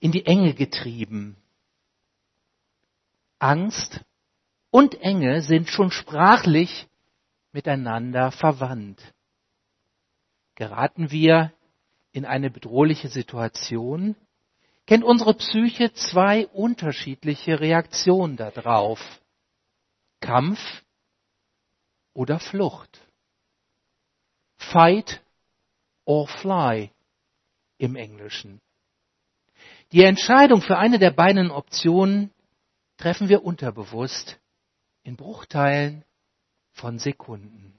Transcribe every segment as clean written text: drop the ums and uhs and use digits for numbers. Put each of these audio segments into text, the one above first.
in die Enge getrieben. Angst und Enge sind schon sprachlich miteinander verwandt. Geraten wir in eine bedrohliche Situation, kennt unsere Psyche zwei unterschiedliche Reaktionen darauf. Kampf oder Flucht. Fight or fly im Englischen. Die Entscheidung für eine der beiden Optionen treffen wir unterbewusst in Bruchteilen von Sekunden.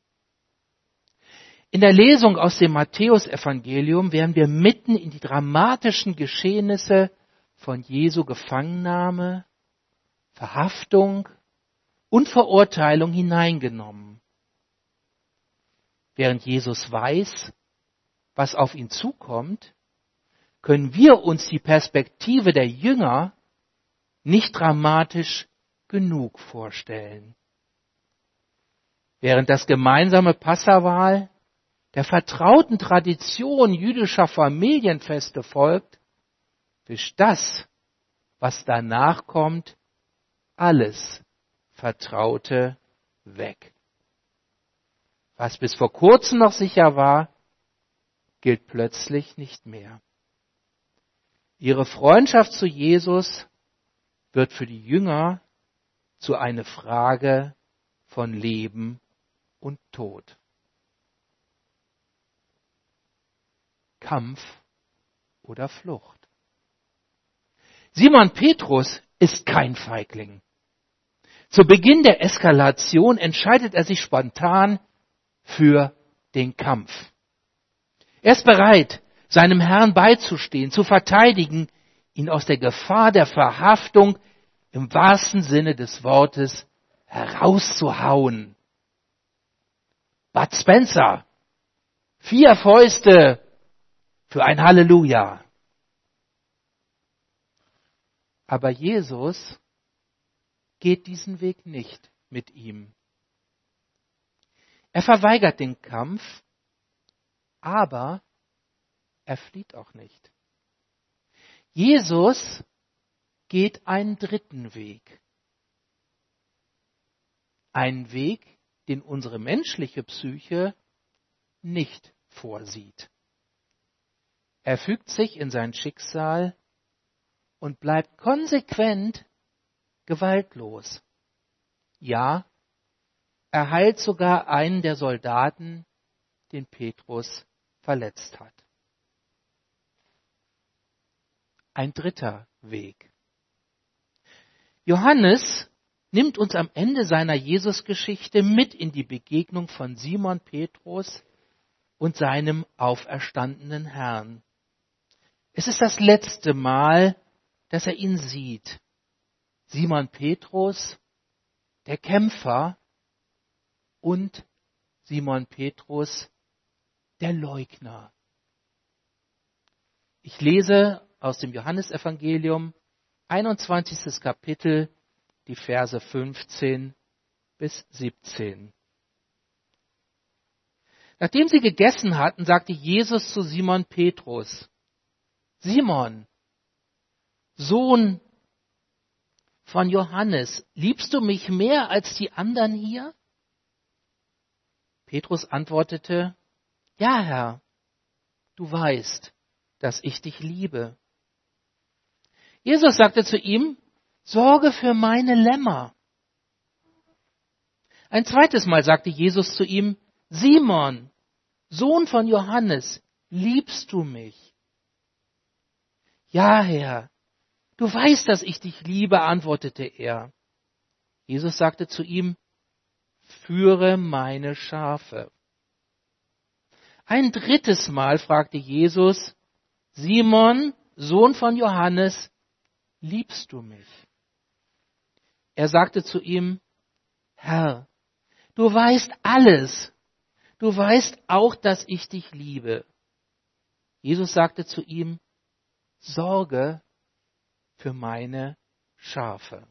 In der Lesung aus dem Matthäusevangelium werden wir mitten in die dramatischen Geschehnisse von Jesu Gefangennahme, Verhaftung und Verurteilung hineingenommen. Während Jesus weiß, was auf ihn zukommt, können wir uns die Perspektive der Jünger nicht dramatisch genug vorstellen. Während das gemeinsame Passawahl der vertrauten Tradition jüdischer Familienfeste folgt, wischt das, was danach kommt, alles Vertraute weg. Was bis vor kurzem noch sicher war, gilt plötzlich nicht mehr. Ihre Freundschaft zu Jesus wird für die Jünger zu einer Frage von Leben und Tod. Kampf oder Flucht. Simon Petrus ist kein Feigling. Zu Beginn der Eskalation entscheidet er sich spontan für den Kampf. Er ist bereit, seinem Herrn beizustehen, zu verteidigen, ihn aus der Gefahr der Verhaftung im wahrsten Sinne des Wortes herauszuhauen. Bud Spencer, 4 Fäuste für ein Halleluja. Aber Jesus geht diesen Weg nicht mit ihm. Er verweigert den Kampf, aber er flieht auch nicht. Jesus geht einen dritten Weg. Einen Weg, den unsere menschliche Psyche nicht vorsieht. Er fügt sich in sein Schicksal und bleibt konsequent gewaltlos. Ja, er heilt sogar einen der Soldaten, den Petrus verletzt hat. Ein dritter Weg. Johannes nimmt uns am Ende seiner Jesusgeschichte mit in die Begegnung von Simon Petrus und seinem auferstandenen Herrn. Es ist das letzte Mal, dass er ihn sieht. Simon Petrus, der Kämpfer, und Simon Petrus, der Leugner. Ich lese aus dem Johannesevangelium, 21. Kapitel, die Verse 15 bis 17. Nachdem sie gegessen hatten, sagte Jesus zu Simon Petrus: Simon, Sohn von Johannes, liebst du mich mehr als die anderen hier? Petrus antwortete: Ja, Herr, du weißt, dass ich dich liebe. Jesus sagte zu ihm: Sorge für meine Lämmer. Ein zweites Mal sagte Jesus zu ihm: Simon, Sohn von Johannes, liebst du mich? Ja, Herr, du weißt, dass ich dich liebe, antwortete er. Jesus sagte zu ihm: Führe meine Schafe. Ein drittes Mal fragte Jesus: Simon, Sohn von Johannes, liebst du mich? Er sagte zu ihm: Herr, du weißt alles. Du weißt auch, dass ich dich liebe. Jesus sagte zu ihm: Sorge für meine Schafe.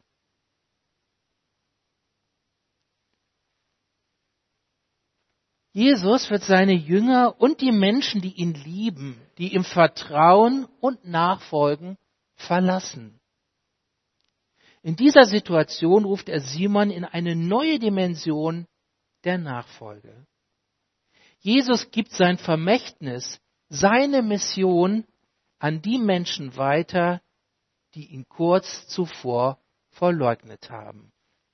Jesus wird seine Jünger und die Menschen, die ihn lieben, die ihm vertrauen und nachfolgen, verlassen. In dieser Situation ruft er Simon in eine neue Dimension der Nachfolge. Jesus gibt sein Vermächtnis, seine Mission an die Menschen weiter, die ihn kurz zuvor verleugnet haben.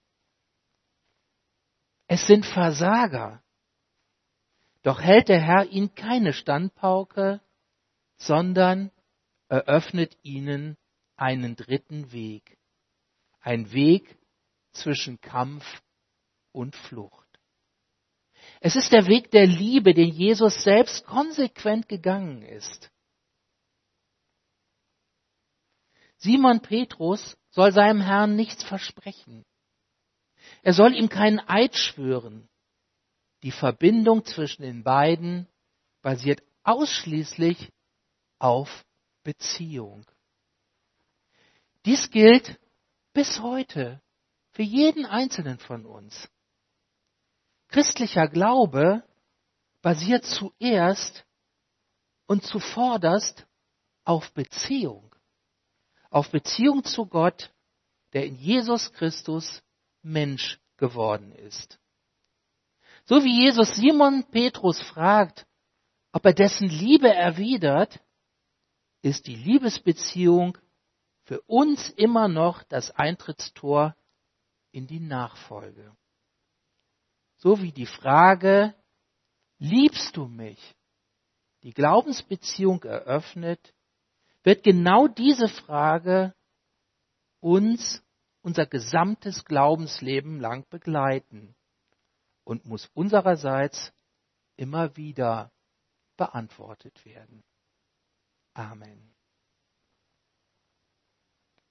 Es sind Versager. Doch hält der Herr ihnen keine Standpauke, sondern eröffnet ihnen einen dritten Weg. Ein Weg zwischen Kampf und Flucht. Es ist der Weg der Liebe, den Jesus selbst konsequent gegangen ist. Simon Petrus soll seinem Herrn nichts versprechen. Er soll ihm keinen Eid schwören. Die Verbindung zwischen den beiden basiert ausschließlich auf Beziehung. Dies gilt bis heute für jeden Einzelnen von uns. Christlicher Glaube basiert zuerst und zuvorderst auf Beziehung. Auf Beziehung zu Gott, der in Jesus Christus Mensch geworden ist. So wie Jesus Simon Petrus fragt, ob er dessen Liebe erwidert, ist die Liebesbeziehung für uns immer noch das Eintrittstor in die Nachfolge. So wie die Frage, liebst du mich, die Glaubensbeziehung eröffnet, wird genau diese Frage uns unser gesamtes Glaubensleben lang begleiten und muss unsererseits immer wieder beantwortet werden. Amen.